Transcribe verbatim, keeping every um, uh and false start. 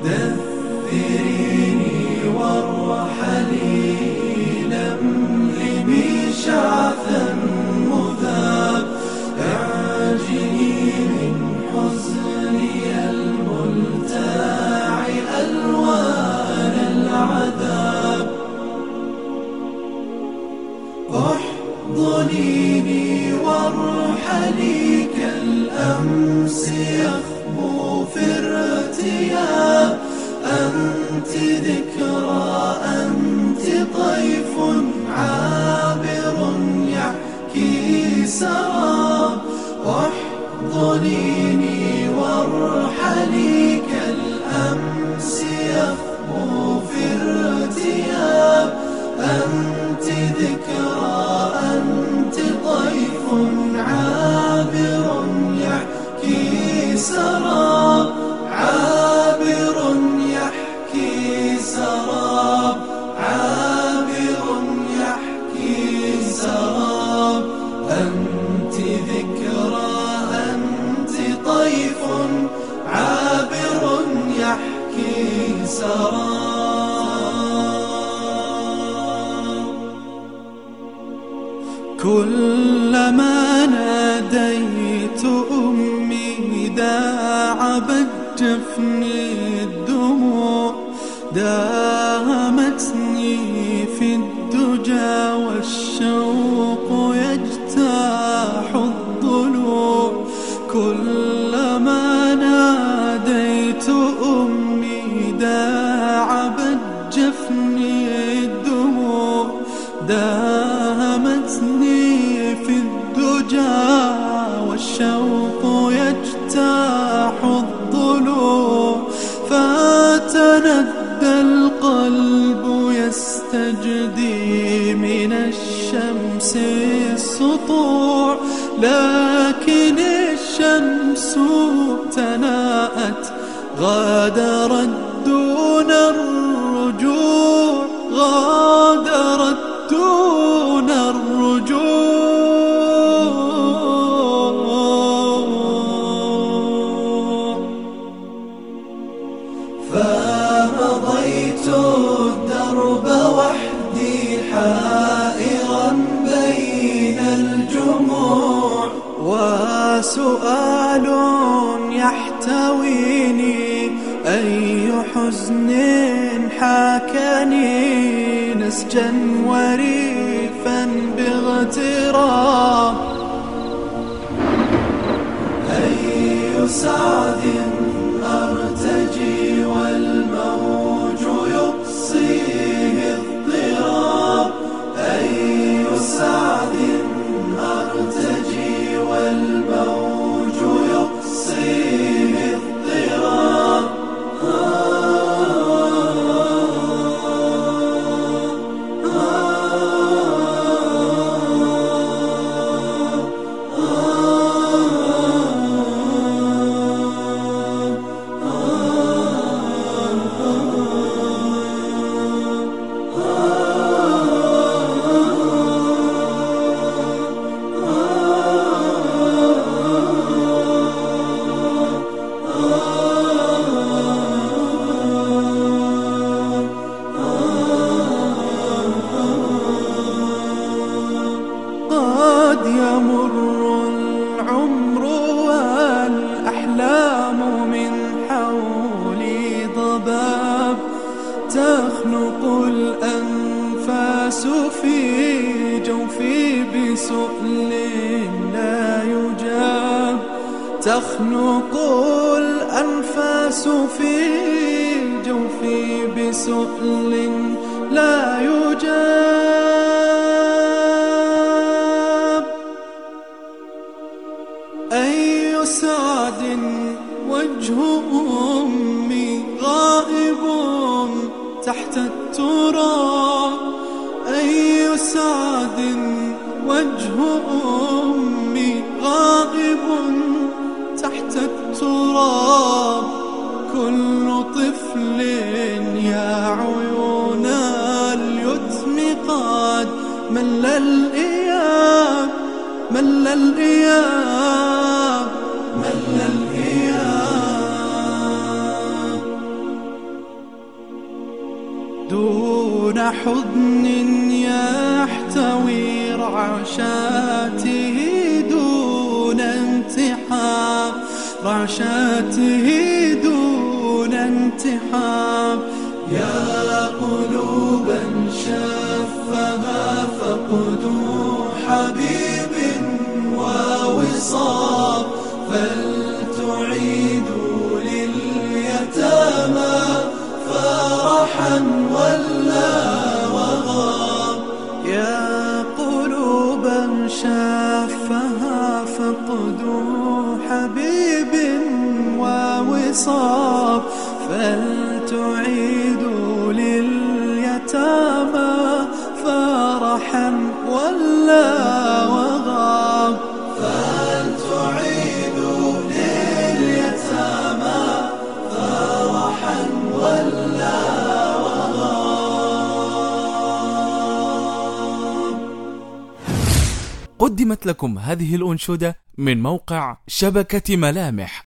دثريني وارحلي لملمي شعثا مذاب اعجني من حزني الملتاع ألوان العذاب احضنيني وارحلي كالأمس يخبو في ارتياب أنت ذكرى أنت طيف عابر يحكي سراب احضنيني وارحلي كالأمس يخبو في ارتياب أنت ذكرى أنت طيف عابر يحكي سراب عابر يحكي سراب عابر يحكي سراب أنت ذكرى أنت طيف عابر يحكي سراب كلما ناديت أمي داعبت جفني الدموع داهمتني في الدجى والشوق يجتاح الضلوع كلما ناديت أمي داعبت جفني الدموع داهمتني في الدجى والشوق يجتاح الضلوع فتندى القلب يستجدي من الشمس السطوع لكن الشمس تناءت غادرت دون الرجوع غادرت دون الرجوع فمضيت الدرب وحدي حائرا بين الجموع وسؤال يحتويني أي حزن حاكني نسجا وريفا باغتراب أي سعد أرتجي والموج يقصيه اضطراب أي سعد أرتجي والموج يقصيه اضطراب يمر العمر والأحلام من حولي ضباب تخنق الأنفاس في جوفي بسؤل لا يجاب تخنق الأنفاس في جوفي بسؤل لا يجاب أي سعد وجه أمي غائب تحت التراب أي سعد وجه أمي غائب تحت التراب كل طفل يا عيون اليتم قد مل الإياب مل الإياب مل الإياب دون حضن يحتوي رعشاته دون انتحاب رعشاته دون انتحاب. يا قلوبا شفها فقدوا حبيب ووصاب فلتعيدوا لليتامى فرحا ولا وغاب. يا قلوبا شفها فقدوا حبيب ووصاب فلتعيدوا لليتامى فرحا ولا وغاب. فلتعيدوا لليتامى فرحا ولا وغاب. قدمت لكم هذه الأنشودة من موقع شبكة ملامح.